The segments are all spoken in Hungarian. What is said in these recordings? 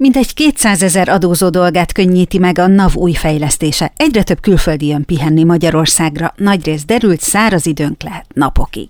Mintegy 200 000 adózó dolgát könnyíti meg a NAV új fejlesztése. Egyre több külföldi jön pihenni Magyarországra, nagyrészt derült, száraz időnk lehet napokig.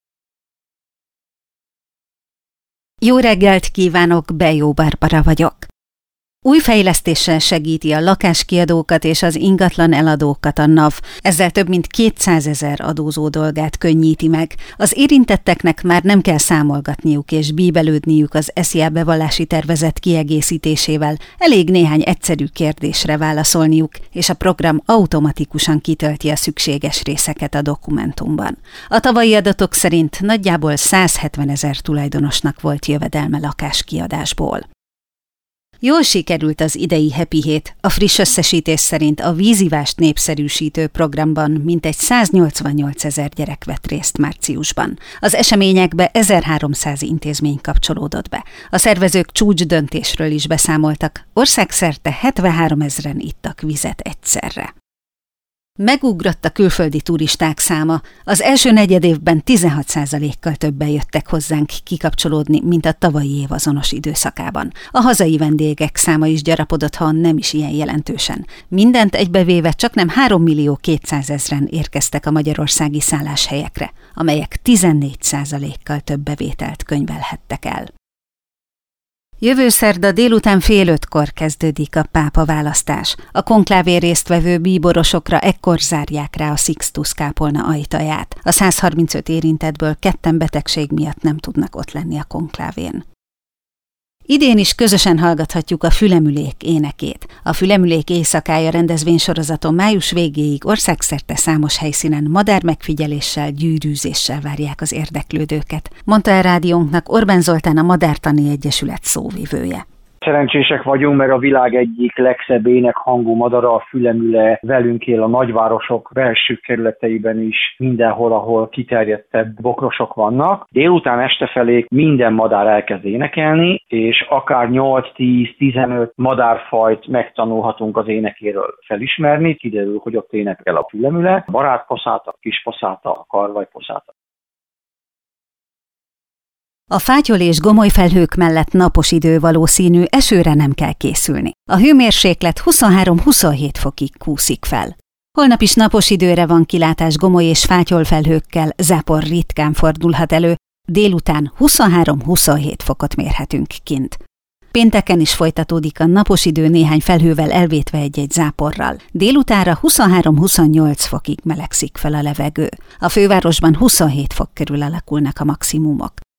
Jó reggelt kívánok, Bejó Barbara vagyok. Új fejlesztéssel segíti a lakáskiadókat és az ingatlan eladókat a NAV, ezzel több mint 200 000 adózó dolgát könnyíti meg. Az érintetteknek már nem kell számolgatniuk és bíbelődniük az SZIA bevallási tervezet kiegészítésével, elég néhány egyszerű kérdésre válaszolniuk, és a program automatikusan kitölti a szükséges részeket a dokumentumban. A tavalyi adatok szerint nagyjából 170 000 tulajdonosnak volt jövedelme lakáskiadásból. Jól sikerült az idei Happy Hét. A friss összesítés szerint a vízivást népszerűsítő programban mintegy 188 000 gyerek vett részt márciusban. Az eseményekbe 1300 intézmény kapcsolódott be. A szervezők csúcsdöntésről is beszámoltak. Országszerte 73 000-en ittak vizet egyszerre. Megugrott a külföldi turisták száma. Az első negyedévben 16%-kal többen jöttek hozzánk kikapcsolódni, mint a tavalyi év azonos időszakában. A hazai vendégek száma is gyarapodott, ha nem is ilyen jelentősen. Mindent egybevéve csaknem 3 200 000-en érkeztek a magyarországi szálláshelyekre, amelyek 14%-kal több bevételt könyvelhettek el. Jövő szerda délután 4:30-kor kezdődik a pápaválasztás. A konklávén résztvevő bíborosokra ekkor zárják rá a Sixtus kápolna ajtaját. A 135 érintettből 2 betegség miatt nem tudnak ott lenni a konklávén. Idén is közösen hallgathatjuk a Fülemülék énekét. A Fülemülék éjszakája rendezvénysorozaton május végéig országszerte számos helyszínen madármegfigyeléssel, gyűrűzéssel várják az érdeklődőket, mondta el rádiónknak Orbán Zoltán, a Madártani Egyesület szóvivője. Szerencsések vagyunk, mert a világ egyik legszebb énekhangú madara, a fülemüle velünk él a nagyvárosok belső kerületeiben is, mindenhol, ahol kiterjedtebb bokrosok vannak. Délután este felé minden madár elkezd énekelni, és akár 8-10-15 madárfajt megtanulhatunk az énekéről felismerni. Kiderül, hogy ott énekel a fülemüle, barátposzáta, kisposzáta, a karvajposzáta. A fátyol és gomolyfelhők mellett napos idő valószínű, esőre nem kell készülni. A hőmérséklet 23-27 fokig kúszik fel. Holnap is napos időre van kilátás gomoly és fátyolfelhőkkel, zápor ritkán fordulhat elő, délután 23-27 fokot mérhetünk kint. Pénteken is folytatódik a napos idő néhány felhővel elvétve egy-egy záporral. Délutánra 23-28 fokig melegszik fel a levegő. A fővárosban 27 fok körül alakulnak a maximumok.